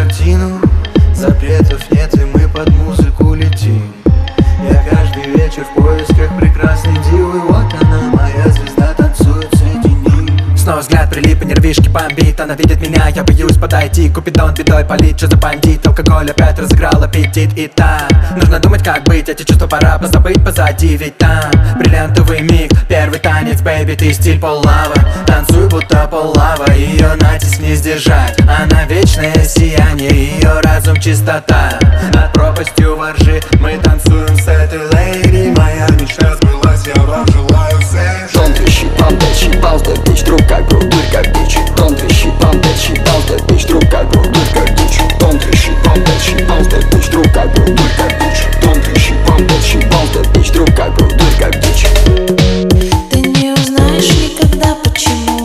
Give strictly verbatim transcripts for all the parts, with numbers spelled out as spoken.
картину. Запретов нет, и мы под музыку летим. Я каждый вечер в поисках прекрасной дивы. Вот она, моя звезда, танцует среди них. Снова взгляд прилип, и нервишки бомбит. Она видит меня, я боюсь подойти. Купидон бедой палит, что за бандит. Алкоголь опять разыграл аппетит. И там нужно думать, как быть. Эти чувства пора позабыть позади. Ведь там бриллиантовый миг, первый танец, бэйби, ты стиль поллава. Танцуй, будто поллава, ее натиск не сдержать. Она вечное сияние, ее разум чистота. Над пропастью воржи мы танцуем с этой лейди. Моя мечта сбылась, я вам желаю всех. Don't twist, she bump that, she bounce that bitch. Друг как друг, дурь как дичь. Don't twist, she bump that, she bounce that bitch. Друг как друг, дурь как дичь. Don't twist, she bump that, she bounce that bitch. Друг как друг, дурь как дичь. Don't twist, she bump that, she bounce that bitch. Друг как друг, дурь как дичь. Ты не узнаешь никогда почему.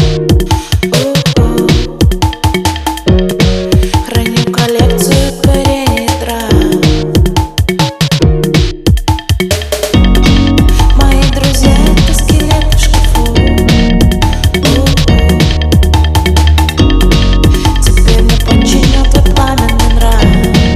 О-о. Храню коллекцию корений трав. Мои друзья — это скелеты в шкафу. О-о. Теперь мне подчинен твой пламенный нрав.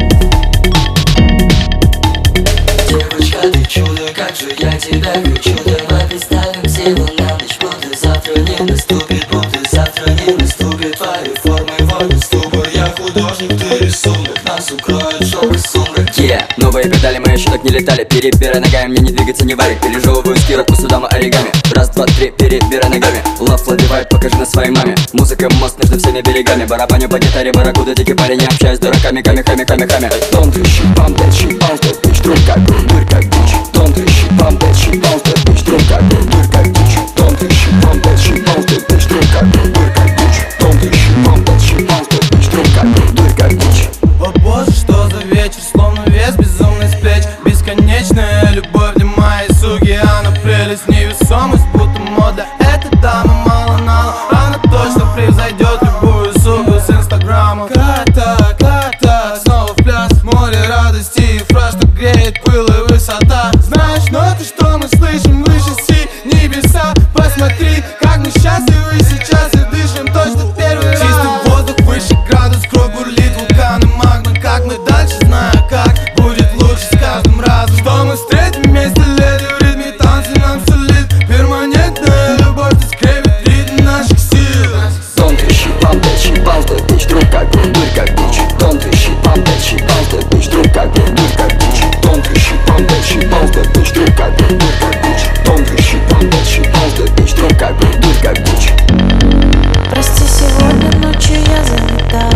Девочка, ты чудо, как же я тебя хочу. Давай представим силу на ночь, будто завтра не наступит, будто завтра не наступит. Твои формы вводят в ступор. Я художник, ты рисунок, нас укроет шок и сумрак. Yeah. Новые педали, мы еще так не летали. Перебирай ногами, мне не двигаться, не варик. Пережевываю скиротку судама оригами. Раз, два, три, перебирай ногами. Лав ловивает, покажи на своей маме. Музыка мост между всеми берегами. Барабаню по гитаре, барракуда, дикий парень. Не общаюсь с дураками, ками, ками, ками, ками. Don't twist, she bump that, she bounce that bitch. Друг как друг, дурь как дичь. Don't twist, she bump that, she bounce that bitch. Друг как друг, дурь как дичь. Don't twist, she bump that, she bounce that bitch. Друг как друг, дурь как дичь. Don't twist, she bump that, she bounce that bitch. Друг как друг, дурь как дичь. О боже, что за вечер, словно вес безумный с плеч. Бесконечная любовь для моей суги. Она прелесть, невесомость, будто мода. Эта дама мало-нало, она точно превзойдет любую суку с инстаграма. Как-то, как-то, снова в пляс. Море радости и фраз, что греет пыл и высота. Знаешь, но ты что мы слышим выше си небеса. Посмотри, как мы счастливы сейчас и дышим точно в первый раз. Чистый воздух, выше градус, кровь бурлит, вулканы, магма. Как мы дальше, знаю как, будет лучше с каждым разом. Что мы встретим вместе, леди, в ритме танца нам солит. Перманентная любовь, ты скрепит ритм наших сил. Don't twist, she bump that, she bounce that bitch. Друг как друг, дурь как дичь. Don't twist, she bump that, she bounce that bitch. Друг как друг, дурь как дичь. Don't twist, she bump that, she bounce that bitch. Друг как друг, дурь как дичь. Don't twist, she bump that, she bounce that bitch. Друг как друг, дурь как дичь. Прости, сегодня ночью я занята.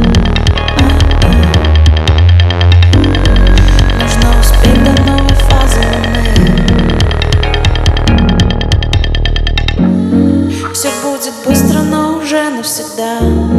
Нужно успеть до новой фазы луны. Все будет быстро, но уже навсегда.